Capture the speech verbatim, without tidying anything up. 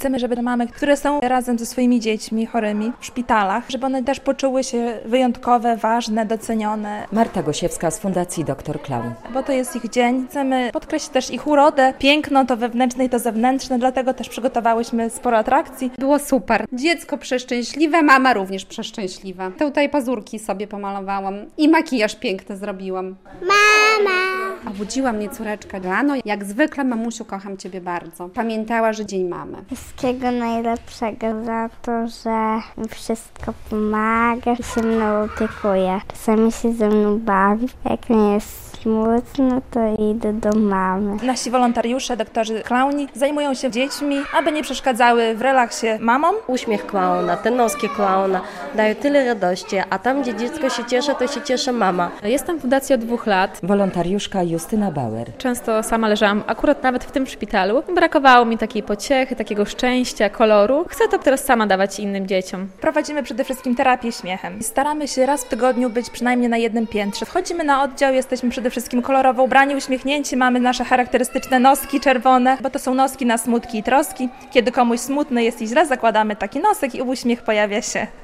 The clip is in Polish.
Chcemy, żeby mamy, które są razem ze swoimi dziećmi chorymi w szpitalach, żeby one też poczuły się wyjątkowe, ważne, docenione. Marta Gosiewska z Fundacji doktor Klaun. Bo to jest ich dzień. Chcemy podkreślić też ich urodę, piękno, to wewnętrzne i to zewnętrzne, dlatego też przygotowałyśmy sporo atrakcji. Było super. Dziecko przeszczęśliwe, mama również przeszczęśliwa. Tutaj pazurki sobie pomalowałam i makijaż piękny zrobiłam. Mama! Obudziła mnie córeczka rano. Jak zwykle, mamusiu, kocham Ciebie bardzo. Pamiętała, że dzień mamy. Wszystkiego najlepszego za to, że mi wszystko pomaga i się mną opiekuje. Czasami się ze mną bawi. Jak mi jest smutno, to idę do mamy. Nasi wolontariusze, doktorzy klauni zajmują się dziećmi, aby nie przeszkadzały w relaksie mamom. Uśmiech klauna, te noski klauna dają tyle radości, a tam, gdzie dziecko się cieszy, to się cieszy mama. Jestem w fundacji od dwóch lat. Wolontariuszka Justyna Bauer. Często sama leżałam akurat nawet w tym szpitalu. Brakowało mi takiej pociechy, takiego szczęścia, koloru. Chcę to teraz sama dawać innym dzieciom. Prowadzimy przede wszystkim terapię śmiechem. Staramy się raz w tygodniu być przynajmniej na jednym piętrze. Wchodzimy na oddział, jesteśmy przede wszystkim kolorowo ubrani, uśmiechnięci, mamy nasze charakterystyczne noski czerwone, bo to są noski na smutki i troski. Kiedy komuś smutno jest i źle, zakładamy taki nosek i uśmiech pojawia się.